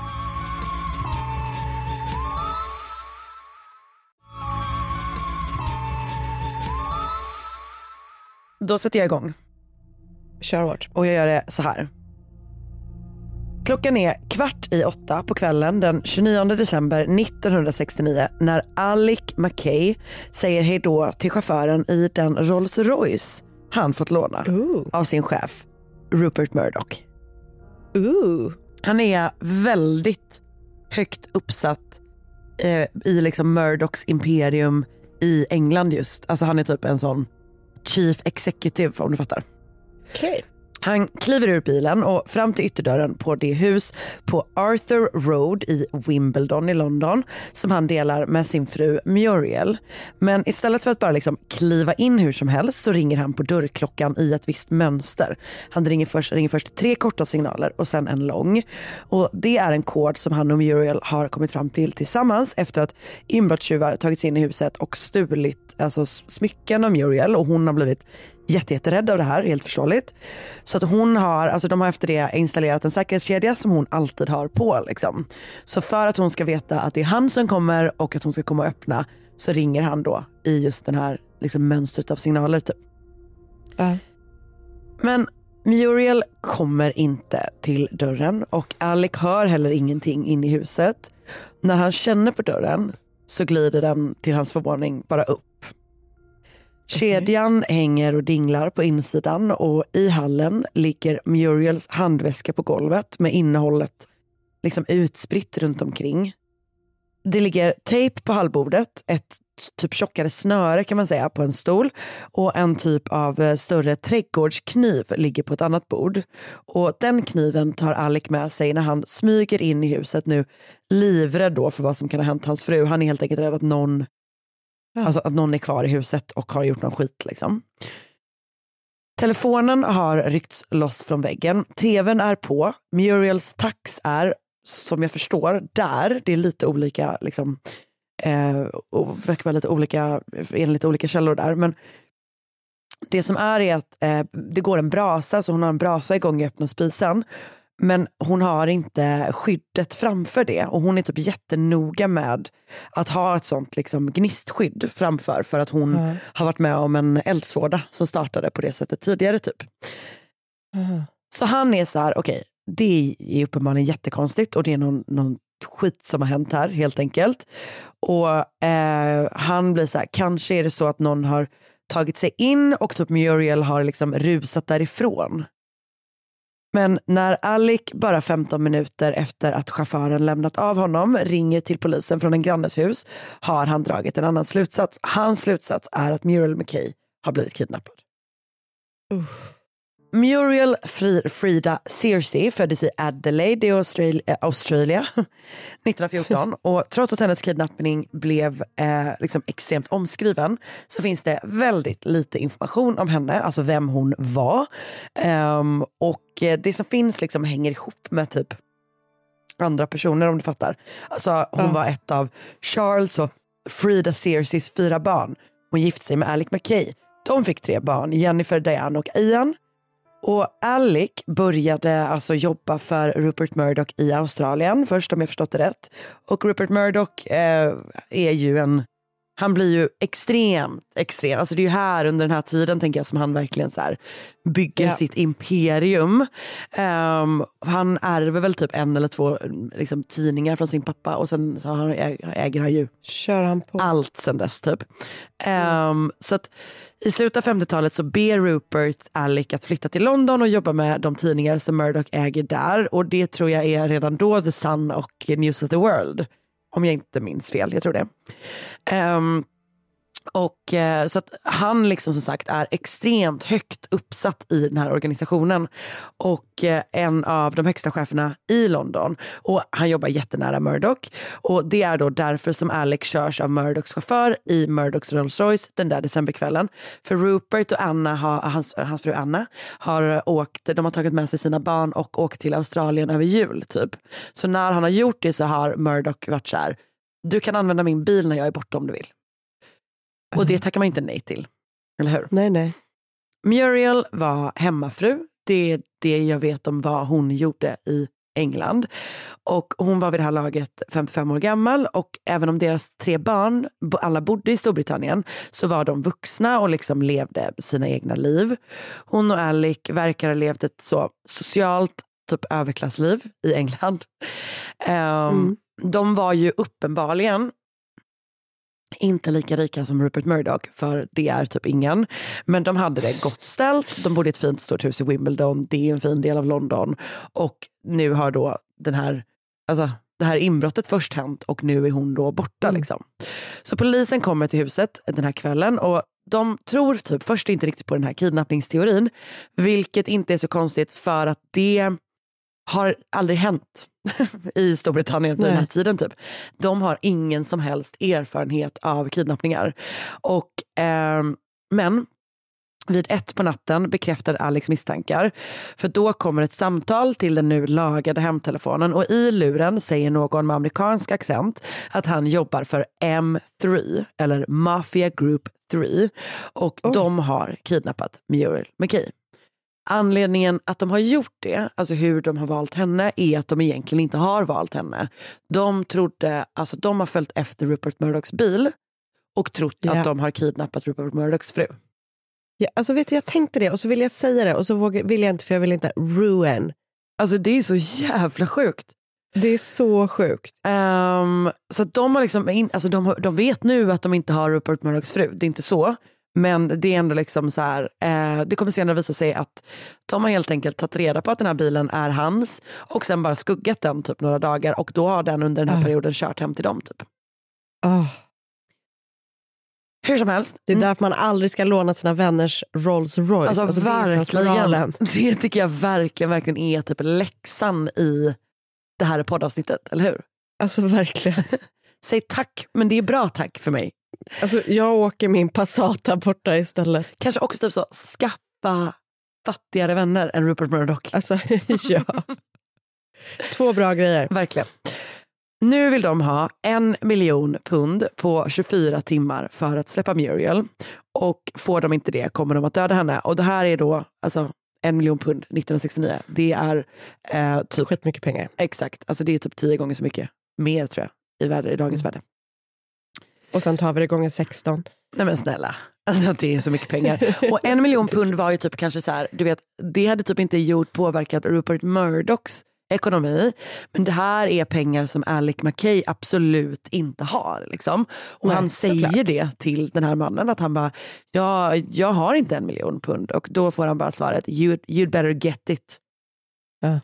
Då sätter jag igång. Kör hårt. Och jag gör det så här. Klockan är kvart i åtta på kvällen den tjugonionde december nittonhundrasextionio när Alec McKay säger hej då till chauffören i den Rolls Royce han fått låna Ooh. av sin chef Rupert Murdoch. Ooh. Han är väldigt högt uppsatt eh, i liksom Murdochs imperium i England just. Alltså han är typ en sån chief executive om du fattar. Okej. Okay. Han kliver ur bilen och fram till ytterdörren på det hus på Arthur Road i Wimbledon i London som han delar med sin fru Muriel. Men istället för att bara liksom kliva in hur som helst så ringer han på dörrklockan i ett visst mönster. Han ringer först, ringer först tre korta signaler och sen en lång. Och det är en kod som han och Muriel har kommit fram till tillsammans efter att inbrottstjuvar tagit sig in i huset och stulit alltså smycken av Muriel, och hon har blivit jätte, jätterädd av det här, helt förståeligt. Så att hon har, alltså de har efter det installerat en säkerhetskedja som hon alltid har på liksom. Så för att hon ska veta att det är han som kommer och att hon ska komma och öppna, så ringer han då i just den här liksom mönstret av signaler typ. Uh. Men Muriel kommer inte till dörren och Alec hör heller ingenting in i huset. När han känner på dörren så glider den till hans förvåning bara upp. Kedjan okay. hänger och dinglar på insidan och i hallen ligger Muriels handväska på golvet med innehållet liksom utspritt runt omkring. Det ligger tejp på hallbordet, ett typ tjockare snöre kan man säga på en stol, och en typ av större trädgårdskniv ligger på ett annat bord. Och den kniven tar Alec med sig när han smyger in i huset nu, livrädd då för vad som kan ha hänt hans fru. Han är helt enkelt rädd att någon Ja. Alltså att någon är kvar i huset och har gjort någon skit liksom. Telefonen har ryckts loss från väggen. Tvn är på. Muriels tax är, som jag förstår, där. Det är lite olika liksom, eh, och verkar vara lite olika enligt olika källor där. Men det som är är att eh, det går en brasa, så hon har en brasa igång i öppna spisen. Men hon har inte skyddet framför det. Och hon är typ jättenoga med att ha ett sånt liksom gnistskydd framför. För att hon mm. har varit med om en eldsvåda som startade på det sättet tidigare typ. Mm. Så han är så här, okej, okay, det är uppenbarligen jättekonstigt. Och det är någon, någon skit som har hänt här helt enkelt. Och eh, han blir så här, kanske är det så att någon har tagit sig in och typ Muriel har liksom rusat därifrån. Men när Alec bara femton minuter efter att chauffören lämnat av honom ringer till polisen från en grannes hus har han dragit en annan slutsats. Hans slutsats är att Muriel McKay har blivit kidnappad. Uh. Muriel Frida Searcy föddes i Adelaide i Australia, Australia nittonhundrafjorton och trots att hennes kidnappning blev eh, liksom extremt omskriven så finns det väldigt lite information om henne, alltså vem hon var. Um, och det som finns liksom hänger ihop med typ andra personer, om du fattar. Alltså hon ja. var ett av Charles och Frida Searcys fyra barn. Hon gifte sig med Alec McKay. De fick tre barn, Jennifer, Diane och Ian. Och Alec började alltså jobba för Rupert Murdoch i Australien först, om jag förstått det rätt. Och Rupert Murdoch eh, är ju en, han blir ju extremt extrem. Alltså det är ju här under den här tiden tänker jag som han verkligen så här bygger ja. sitt imperium. Um, han ärver väl typ en eller två liksom, tidningar från sin pappa och sen så har, äger han ju Kör han på. allt sen dess typ. Um, mm. Så att i slutet av femtiotalet så ber Rupert Alec att flytta till London och jobba med de tidningar som Murdoch äger där. Och det tror jag är redan då The Sun och News of the World. Om jag inte minns fel, jag tror det. Um, och eh, så att han liksom som sagt är extremt högt uppsatt i den här organisationen och eh, en av de högsta cheferna i London, och han jobbar jättenära Murdoch, och det är då därför som Alec körs av Murdochs chaufför i Murdochs Rolls Royce den där decemberkvällen. För Rupert och Anna har, hans, hans fru Anna har åkt, de har tagit med sig sina barn och åkt till Australien över jul typ. Så när han har gjort det så har Murdoch varit så här: du kan använda min bil när jag är borta om du vill. Och det tackar man inte nej till. Eller hur? Nej, nej. Muriel var hemmafru. Det är det jag vet om vad hon gjorde i England. Och hon var vid det här laget femtiofem år gammal. Och även om deras tre barn alla bodde i Storbritannien så var de vuxna och liksom levde sina egna liv. Hon och Alec verkar ha levt ett så socialt typ överklassliv i England. Um, mm. De var ju uppenbarligen inte lika rika som Rupert Murdoch, för det är typ ingen. Men de hade det gott ställt. De bodde i ett fint stort hus i Wimbledon. Det är en fin del av London. Och nu har då den här, alltså det här inbrottet först hänt och nu är hon då borta. Mm. Liksom. Så polisen kommer till huset den här kvällen och de tror typ först inte riktigt på den här kidnappningsteorin, vilket inte är så konstigt för att det har aldrig hänt i Storbritannien på den här tiden. Typ. De har ingen som helst erfarenhet av kidnappningar. Och, eh, men vid ett på natten bekräftar Alex misstankar. För då kommer ett samtal till den nu lagade hemtelefonen och i luren säger någon med amerikansk accent att han jobbar för M tre eller Mafia Group tre och oh. de har kidnappat Muriel McKay. Anledningen att de har gjort det, alltså hur de har valt henne, är att de egentligen inte har valt henne. De trodde, alltså de har följt efter Rupert Murdochs bil och trott yeah. att de har kidnappat Rupert Murdochs fru. Ja, alltså vet du, jag tänkte det och så vill jag säga det och så vågar, vill jag inte för jag vill inte ruin. Alltså det är så jävla sjukt. Det är så sjukt. Um, så att de har liksom, in, alltså de, de vet nu att de inte har Rupert Murdochs fru, det är inte så. Men det är ändå liksom så här, eh, det kommer senare visa sig att de har helt enkelt tagit reda på att den här bilen är hans och sen bara skuggat den typ några dagar och då har den under den här uh. perioden kört hem till dem typ. Uh. Hur som helst. Det är mm. därför man aldrig ska låna sina vänners Rolls Royce. Alltså, alltså verkligen. Det tycker jag verkligen, verkligen är typ läxan i det här poddavsnittet, eller hur? Alltså verkligen. Säg tack, men det är bra tack för mig. Alltså jag åker min Passata borta istället. Kanske också typ så, skaffa fattigare vänner än Rupert Murdoch. Alltså ja. Två bra grejer. Verkligen. Nu vill de ha en miljon pund på tjugofyra timmar för att släppa Muriel. Och får de inte det kommer de att döda henne. Och det här är då, alltså en miljon pund nittonhundrasextionio. Det är eh, typ... Skit mycket pengar. Exakt, alltså det är typ tio gånger så mycket. Mer tror jag, i, värde, i dagens mm. värde. Och sen tar vi det gånger sexton. Nej men snälla, alltså det är så mycket pengar. Och en miljon pund var ju typ kanske så här, du vet, det hade typ inte gjort påverkat Rupert Murdochs ekonomi. Men det här är pengar som Alec McKay absolut inte har. Liksom. Och Nej, han säger klart. det till den här mannen att han bara, ja, jag har inte en miljon pund. Och då får han bara svaret, you, you'd better get it. Ja.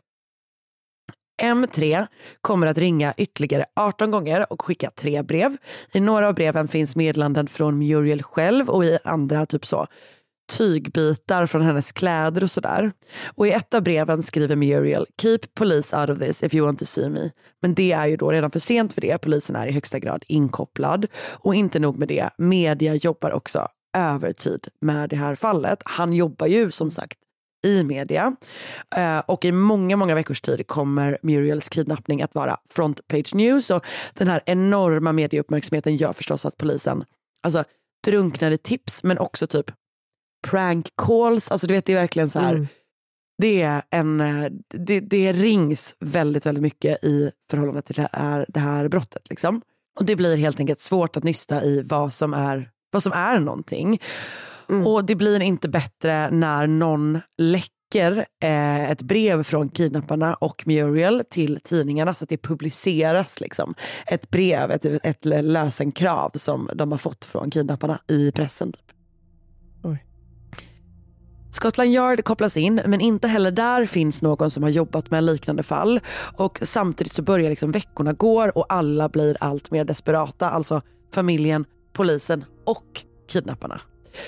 M tre kommer att ringa ytterligare arton gånger och skicka tre brev. I några av breven finns meddelanden från Muriel själv och i andra typ så tygbitar från hennes kläder och sådär. Och i ett av breven skriver Muriel, keep police out of this if you want to see me. Men det är ju då redan för sent för det. Polisen är i högsta grad inkopplad. Och inte nog med det, media jobbar också övertid med det här fallet. Han jobbar ju som sagt i media. Uh, och i många, många veckors tid kommer Muriels kidnappning att vara front page news. Och den här enorma medieuppmärksamheten gör förstås att polisen alltså drunknade tips men också typ prank calls. Alltså du vet, det är verkligen så här. Mm. Det är en det, det rings väldigt, väldigt mycket i förhållande till det här, det här brottet liksom. Och det blir helt enkelt svårt att nysta i vad som är, vad som är någonting. Mm. Och det blir inte bättre när någon läcker eh, ett brev från kidnapparna och Muriel till tidningarna så att det publiceras liksom. Ett brev, ett, ett lösenkrav som de har fått från kidnapparna i pressen typ. Oj. Scotland Yard kopplas in, men inte heller där finns någon som har jobbat med liknande fall. Och samtidigt så börjar liksom veckorna går och alla blir allt mer desperata. Alltså familjen, polisen och kidnapparna.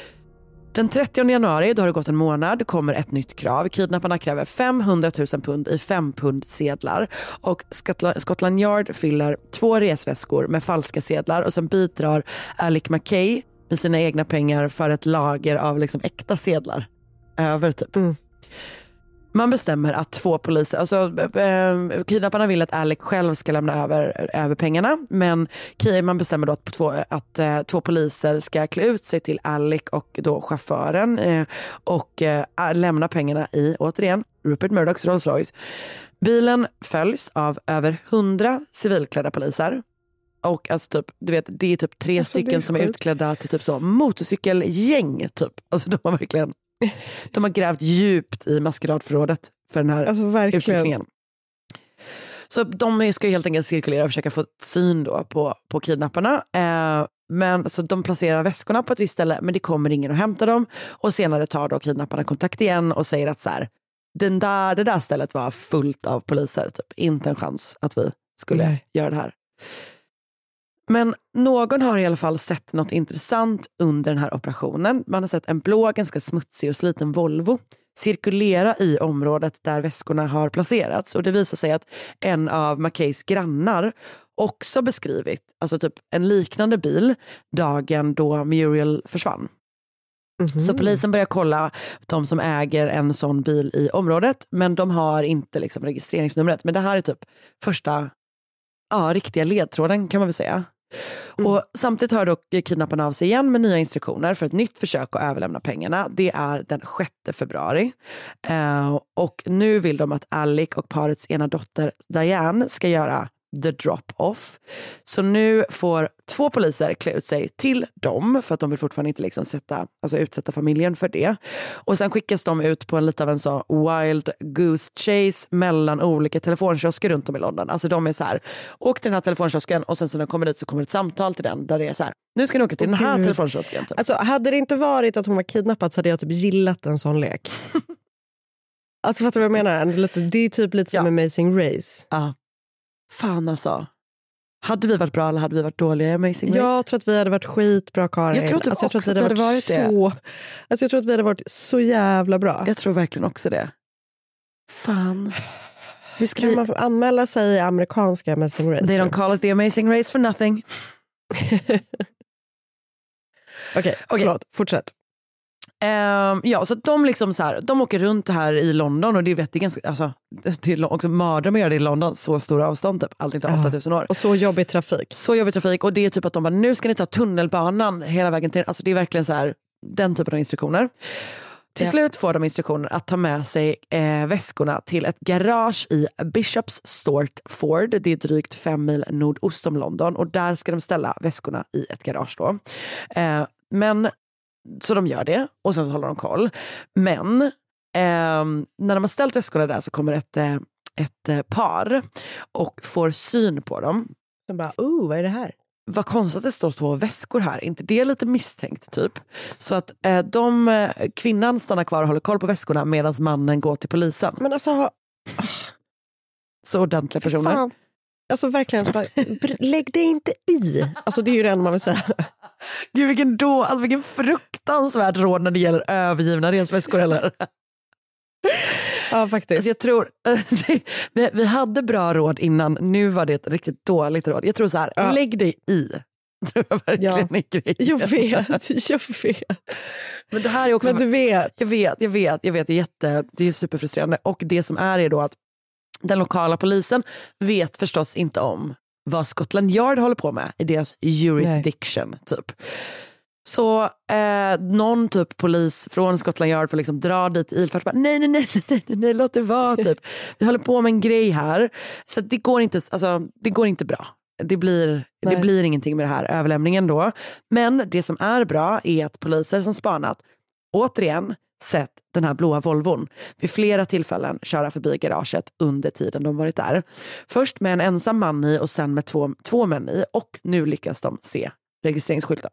Den trettionde januari, då har det gått en månad, kommer ett nytt krav. Kidnapparna kräver femhundratusen pund i fem pund sedlar. Och Scotland Yard fyller två resväskor med falska sedlar. Och sen bidrar Alec McKay med sina egna pengar för ett lager av liksom äkta sedlar. Över typ. Mm. Man bestämmer att två poliser, alltså eh, kidnapparna vill att Alec själv ska lämna över, över pengarna, men man bestämmer då att, två, att eh, två poliser ska klä ut sig till Alec och då chauffören eh, och eh, lämna pengarna i, återigen, Rupert Murdochs Rolls Royce. Bilen följs av över hundra civilklädda poliser. Och alltså typ, du vet, det är typ tre alltså, stycken är som är utklädda till typ så motorcykelgäng typ. Alltså de har verkligen de har grävt djupt i maskeradförrådet för den här alltså, utryckningen. Så de ska ju helt enkelt cirkulera och försöka få syn då på, på kidnapparna. Eh, men så de placerar väskorna på ett visst ställe, men det kommer ingen att hämta dem. Och senare tar då kidnapparna kontakt igen och säger att så här, den där, det där stället var fullt av poliser. Typ. Inte en chans att vi skulle Nej. göra det här. Men någon har i alla fall sett något intressant under den här operationen. Man har sett en blå, ganska smutsig och sliten Volvo cirkulera i området där väskorna har placerats. Och det visar sig att en av McKays grannar också beskrivit alltså typ en liknande bil dagen då Muriel försvann. Mm-hmm. Så polisen börjar kolla de som äger en sån bil i området, men de har inte liksom registreringsnumret. Men det här är typ första ja, riktiga ledtråden kan man väl säga. Mm. Och samtidigt hör dock kidnapparna av sig igen med nya instruktioner för ett nytt försök att överlämna pengarna. Det är den sjätte februari. Uh, och nu vill de att Alec och parets ena dotter Diane ska göra the drop-off. Så nu får två poliser klä ut sig till dem för att de vill fortfarande inte liksom sätta, alltså utsätta familjen för det. Och sen skickas de ut på en lite av en så wild goose chase mellan olika telefonkiosker runt om i London. Alltså de är så här, åk till den här telefonkiosken och sen så när de kommer dit så kommer ett samtal till den där det är så här, nu ska ni åka till oh, den här Gud. telefonkiosken. Typ. Alltså hade det inte varit att hon var kidnappad så hade jag typ gillat en sån lek. Alltså fattar du vad jag menar? Det är typ lite som ja. Amazing Race. Ja. Fan alltså. Hade vi varit bra eller hade vi varit dåliga i Amazing Race? Jag tror att vi hade varit skitbra, Karin. Jag tror typ alltså, jag tror också att vi hade, hade varit, varit så... Alltså jag tror att vi hade varit så jävla bra. Jag tror verkligen också det. Fan. Hur ska kan vi... man få anmäla sig i amerikanska Amazing Race? They don't call it the Amazing Race for nothing. Okej, okay, okay. Förlåt. Fortsätt. Um, ja, så de liksom så här, de åker runt här i London och det vet det är ganska, alltså det är också mördar att göra det i London, så stora avstånd typ, allt inte åtta tusen år. Och så jobbig trafik. Så jobbig trafik och det är typ att de bara, nu ska ni ta tunnelbanan hela vägen till, alltså det är verkligen så här, den typen av instruktioner. Till ja. slut får de instruktioner att ta med sig eh, väskorna till ett garage i Bishops Stortford. Det är drygt fem mil nordost om London och där ska de ställa väskorna i ett garage då. Eh, men så de gör det och sen så håller de koll. Men eh, när de har ställt väskorna där så kommer ett, eh, ett par och får syn på dem. De bara, oh, vad är det här? Vad konstigt att det står två väskor här. Inte det är lite misstänkt typ. Så att eh, de, kvinnan stannar kvar och håller koll på väskorna medan mannen går till polisen. Men alltså... Oh. Så ordentliga personer. Fan. Alltså verkligen, så bara, lägg dig inte i. Alltså det är ju det enda man vill säga. Gud, vilken, då, alltså vilken fruktansvärt råd när det gäller övergivna resväskor eller? Ja, faktiskt. Alltså jag tror, vi, vi hade bra råd innan, nu var det ett riktigt dåligt råd. Jag tror så här, ja. lägg dig i. Tror jag verkligen ja. är grejen. Jag vet, jag vet. Men det här är också... Men du vet. Jag vet, jag vet, jag vet, det är jätte, det är superfrustrerande. Och det som är är då att den lokala polisen vet förstås inte om vad Scotland Yard håller på med i deras jurisdiction. Nej. Typ. Så eh, någon typ polis från Scotland Yard får liksom dra dit ilfart. Nej, nej, nej, nej, nej, nej, låt det vara. Typ. Vi håller på med en grej här. Så det går inte, alltså, det går inte bra. Det blir, det blir ingenting med det här överlämningen då. Men det som är bra är att poliser som spanat återigen sett den här blåa Volvon vid flera tillfällen köra förbi garaget under tiden de varit där. Först med en ensam man i och sen med två, två män i och nu lyckas de se registreringsskylten.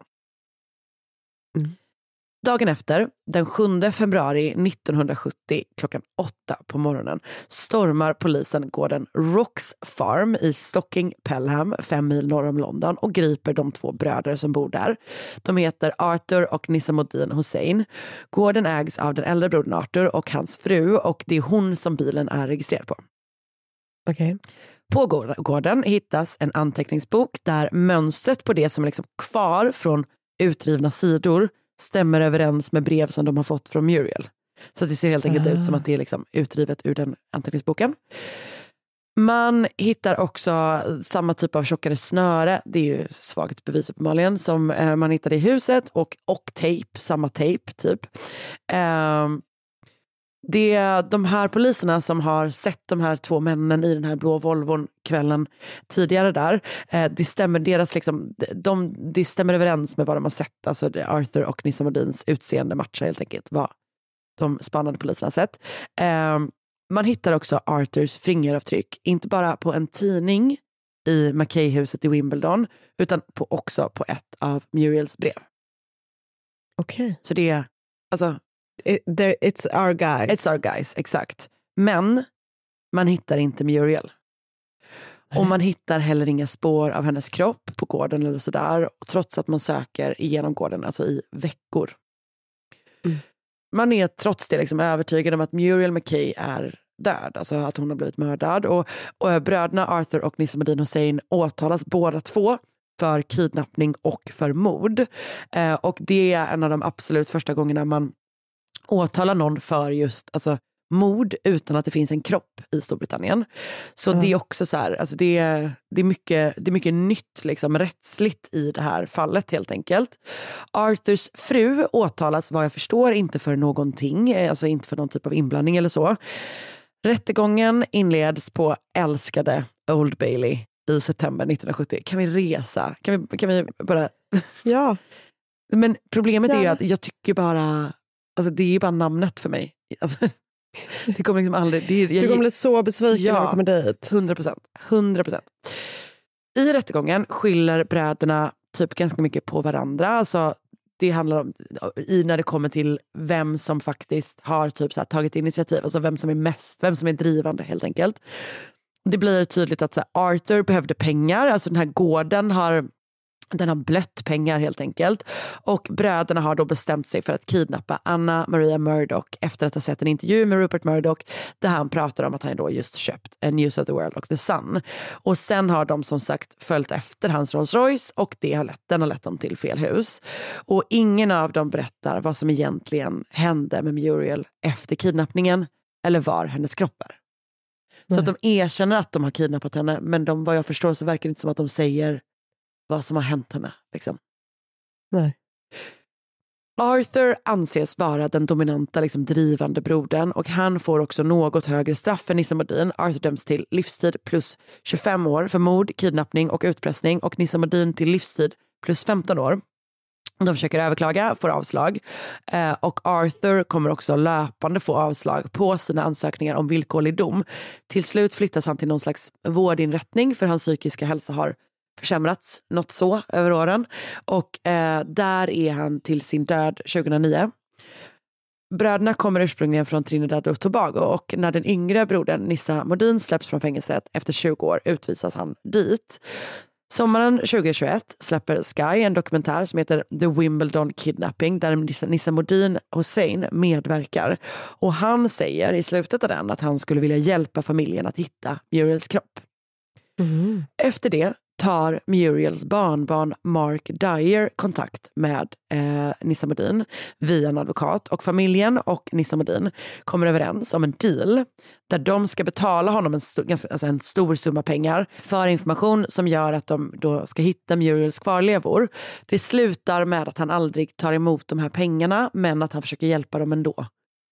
Mm. Dagen efter, den sjunde februari nittonhundrasjuttio klockan åtta på morgonen stormar polisen gården Rocks Farm i Stocking Pelham, fem mil norr om London och griper de två bröder som bor där. De heter Arthur och Nisamuddin Hussein. Gården ägs av den äldre brodern Arthur och hans fru och det är hon som bilen är registrerad på. Okej. Okay. På gården hittas en anteckningsbok där mönstret på det som är liksom kvar från utrivna sidor stämmer överens med brev som de har fått från Muriel. Så det ser helt enkelt uh. ut som att det är liksom utrivet ur den anteckningsboken. Man hittar också samma typ av tjockare snöre, det är ju svagt bevis uppenbarligen, som eh, man hittade i huset och, och tejp, samma tejp typ. Eh, det är de här poliserna som har sett de här två männen i den här blå Volvon kvällen tidigare där, eh, det stämmer deras liksom, de, de stämmer överens med vad de har sett, alltså Arthur och Nisamuddins utseende matchar helt enkelt vad de spanade poliserna har sett. Eh, man hittar också Arthurs fingeravtryck, inte bara på en tidning i Mackay-huset i Wimbledon utan på, också på ett av Muriels brev. Okej. Okay. Så det är alltså It, there, it's our guys. It's our guys, exakt. Men man hittar inte Muriel. Och man hittar heller inga spår av hennes kropp på gården eller sådär. Trots att man söker igenom gården, alltså i veckor. Mm. Man är trots det liksom övertygad om att Muriel McKay är död. Alltså att hon har blivit mördad. Och, och bröderna Arthur och Nisamuddin Hussein åtalas båda två för kidnappning och för mord. Eh, och det är en av de absolut första gångerna man åtalar någon för just alltså, mord utan att det finns en kropp i Storbritannien. Så mm. det är också så här, alltså det, är, det, är mycket, det är mycket nytt liksom, rättsligt i det här fallet helt enkelt. Arthurs fru åtalas vad jag förstår inte för någonting, alltså inte för någon typ av inblandning eller så. Rättegången inleds på älskade Old Bailey i september nittonhundrasjuttio. Kan vi resa? Kan vi, kan vi bara... Ja. Men problemet ja. är ju att jag tycker bara... Alltså det är bara namnet för mig. Alltså, det kommer liksom aldrig... Det är, jag, du kommer bli så besviken ja, när du kommer dit. hundra procent. hundra procent. I rättegången skyller bröderna typ ganska mycket på varandra. Alltså det handlar om i när det kommer till vem som faktiskt har typ så här, tagit initiativ. Alltså vem som är mest, vem som är drivande helt enkelt. Det blir tydligt att så här, Arthur behövde pengar. Alltså den här gården har, den har blött pengar helt enkelt. Och bröderna har då bestämt sig för att kidnappa Anna Maria Murdoch efter att ha sett en intervju med Rupert Murdoch där han pratar om att han då just köpt A News of the World och The Sun. Och sen har de som sagt följt efter hans Rolls Royce och det har lett, den har lett dem till fel hus. Och ingen av dem berättar vad som egentligen hände med Muriel efter kidnappningen eller var hennes kropp är. Så att de erkänner att de har kidnappat henne men de, vad jag förstår så verkar det inte som att de säger vad som har hänt henne. Liksom. Nej. Arthur anses vara den dominanta liksom, drivande brodern och han får också något högre straff än Nisamuddin. Arthur döms till livstid plus tjugofem år för mord, kidnappning och utpressning och Nisamuddin till livstid plus femton år. De försöker överklaga, får avslag. Eh, och Arthur kommer också löpande få avslag på sina ansökningar om villkorlig dom. Till slut flyttas han till någon slags vårdinrättning för hans psykiska hälsa har försämrats något så över åren. Och eh, där är han till sin död tjugohundranio. Bröderna kommer ursprungligen från Trinidad och Tobago och när den yngre brodern Nisamuddin släpps från fängelset efter tjugo år utvisas han dit. Sommaren tjugohundratjugoett släpper Sky en dokumentär som heter The Wimbledon Kidnapping där Nisamuddin Hussein medverkar. Och han säger i slutet av den att han skulle vilja hjälpa familjen att hitta Muriels kropp. Mm. Efter det tar Muriels barnbarn Mark Dyer kontakt med eh, Nisamuddin via en advokat och familjen och Nisamuddin kommer överens om en deal där de ska betala honom en, st- ganska, alltså en stor summa pengar för information som gör att de då ska hitta Muriels kvarlevor. Det slutar med att han aldrig tar emot de här pengarna men att han försöker hjälpa dem ändå.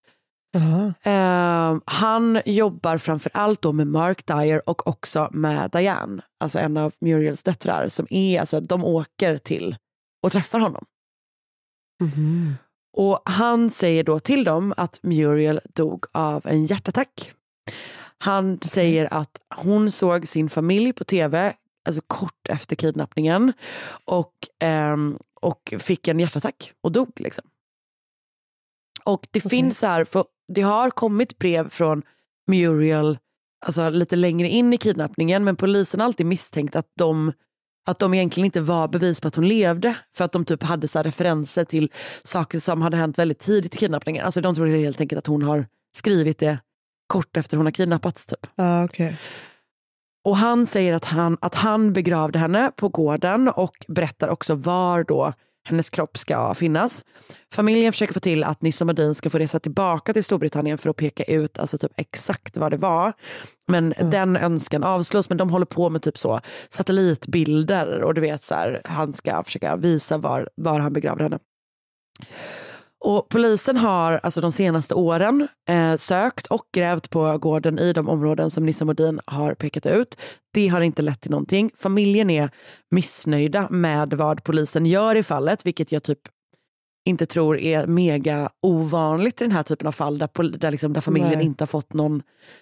Uh, han jobbar framför allt då med Mark Dyer och också med Diane, alltså en av Muriels döttrar som är, alltså de åker till och träffar honom. Mm-hmm. Och han säger då till dem att Muriel dog av en hjärtattack. Han säger att hon såg sin familj på tv alltså kort efter kidnappningen och, um, och fick en hjärtattack och dog liksom. Och det okay. finns här, för det har kommit brev från Muriel alltså lite längre in i kidnappningen men polisen har alltid misstänkt att de, att de egentligen inte var bevis på att hon levde för att de typ hade så här referenser till saker som hade hänt väldigt tidigt i kidnappningen. Alltså de tror helt enkelt att hon har skrivit det kort efter hon har kidnappats typ. Ah, okay. Och han säger att han, att han begravde henne på gården och berättar också var då hennes kropp ska finnas. Familjen försöker få till att Nisamuddin ska få resa tillbaka till Storbritannien för att peka ut alltså typ exakt vad det var. Men mm. den önskan avslås, men de håller på med typ så satellitbilder och du vet så här, han ska försöka visa var, var han begravde henne. Och polisen har alltså de senaste åren eh, sökt och grävt på gården i de områden som Nisamuddin har pekat ut. Det har inte lett till någonting. Familjen är missnöjda med vad polisen gör i fallet, vilket jag typ inte tror är mega ovanligt i den här typen av fall där, där, liksom, där familjen Nej. inte har fått någon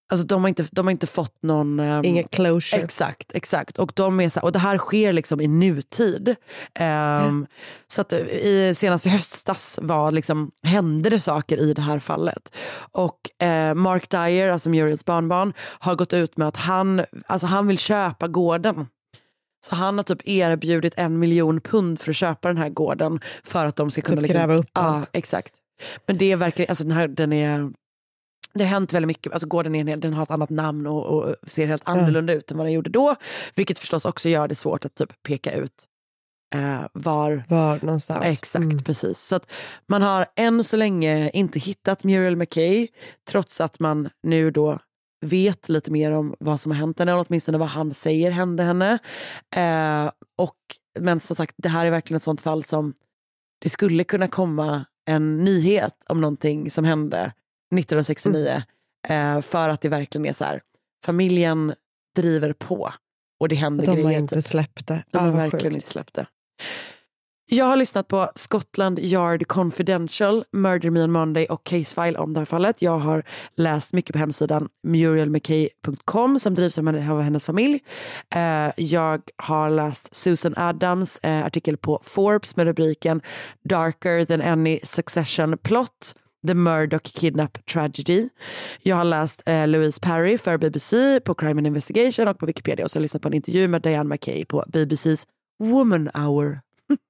Alltså de har inte, de har inte fått någon... Um, Ingen closure. Exakt, exakt. Och, de är så, och det här sker liksom i nutid. Um, mm. Så att i, senast i höstas var liksom, hände det saker i det här fallet. Och uh, Mark Dyer, alltså Muriels barnbarn, har gått ut med att han, alltså han vill köpa gården. Så han har typ erbjudit en miljon pund för att köpa den här gården. För att de ska kunna... Typ liksom, gräva upp ja, allt. exakt. Men det är verkligen, alltså den här, den är... Det har hänt väldigt mycket, alltså gården är, den har ett annat namn och, och ser helt annorlunda mm. ut än vad den gjorde då. Vilket förstås också gör det svårt att typ peka ut eh, var... Var någonstans. Exakt, mm. precis. Så att man har än så länge inte hittat Muriel McKay, trots att man nu då vet lite mer om vad som har hänt henne, eller åtminstone vad han säger hände henne. Eh, och, men som sagt, det här är verkligen ett sånt fall som det skulle kunna komma en nyhet om någonting som hände nittonhundrasextionio mm. eh, för att det verkligen är så här, familjen driver på och det händer de grejer. De har inte släppt det. De har ah, verkligen sjukt. inte släppt det. Jag har lyssnat på Scotland Yard Confidential, Murder Me on Monday och Casefile om det här fallet. Jag har läst mycket på hemsidan muriel mckay punkt com som drivs av hennes familj. Eh, jag har läst Susan Adams eh, artikel på Forbes med rubriken Darker than any succession plot. The Murdoch Kidnap Tragedy. Jag har läst eh, Louise Perry för B B C på Crime and Investigation och på Wikipedia. Och så har jag lyssnat på en intervju med Diane McKay på B B C's Woman Hour.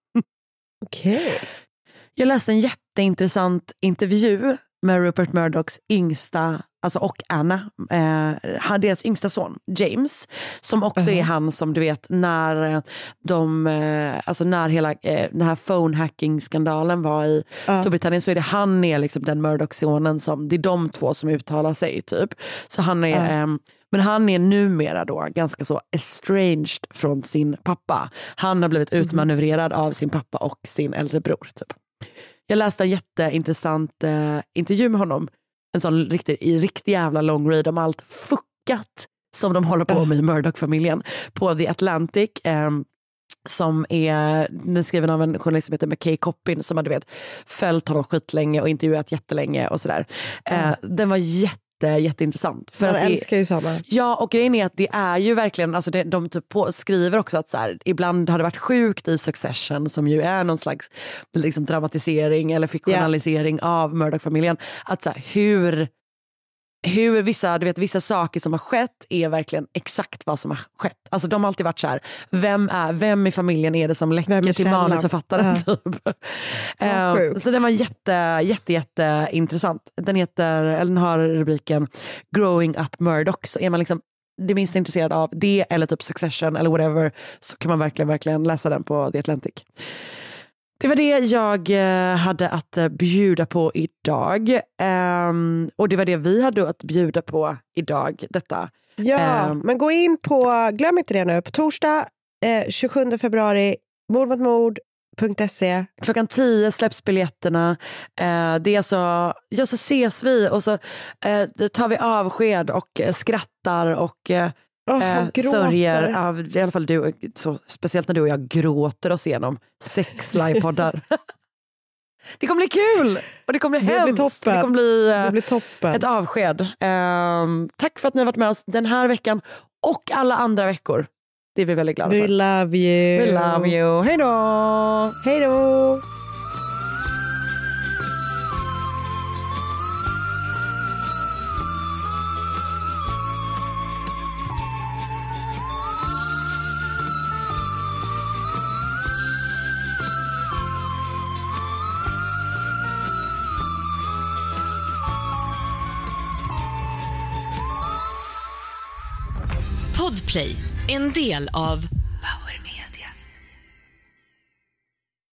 Okej. Okay. Jag läste en jätteintressant intervju med Rupert Murdochs yngsta, alltså och Anna, eh, deras yngsta son James, som också uh-huh. är han som du vet när de, eh, alltså när hela eh, den här phone hacking skandalen var i uh. Storbritannien, så är det han är liksom den Murdoch-sonen som, det är de två som uttalar sig typ. Så han är uh. eh, men han är numera då ganska så estranged från sin pappa. Han har blivit utmanövrerad av sin pappa och sin äldre bror typ. Jag läste en jätteintressant eh, intervju med honom. En sån riktig, riktig jävla long read om allt fuckat som de håller på med i Murdoch-familjen på The Atlantic. Eh, som är den skriven av en journalist som heter McKay Coppin som har du vet följt honom skitlänge och intervjuat jättelänge och sådär. Eh, den var jätte jätteintressant. För man att det, älskar ju sådana. Ja, och grejen är att det är ju verkligen, alltså det, de typ på, skriver också att så här, ibland har det varit sjukt i Succession som ju är någon slags liksom, dramatisering eller fiktionalisering yeah. av Murdoch-familjen. Att så här, hur hur vissa, du vet, vissa saker som har skett är verkligen exakt vad som har skett. Alltså de har alltid varit så här, vem är vem i familjen är det som läcker till manusförfattaren uh. typ. uh, så den var jätte jätte jätte intressant. Den heter, eller den har rubriken Growing Up Murdoch, så är man liksom det minst intresserad av det eller typ Succession eller whatever, så kan man verkligen verkligen läsa den på The Atlantic. Det var det jag hade att bjuda på idag. Um, och det var det vi hade att bjuda på idag, detta. Ja, um, men gå in på, glöm inte det nu, på torsdag eh, tjugosjunde februari, mord mot mord punkt se. Klockan tio släpps biljetterna. Eh, det är alltså, ja, så ses vi och så eh, tar vi avsked och eh, skrattar och eh, Oh, sörjer av, i alla fall du, så speciellt när du och jag gråter oss igenom sex livepoddar. Det kommer bli kul och det kommer bli det hemskt. Blir toppen. Det kommer bli, uh, det blir toppen. Ett avsked. Um, tack för att ni har varit med oss den här veckan och alla andra veckor. Det är vi väldigt glada We för. love you. We love you. Hej då! Hej då! Podplay, en del av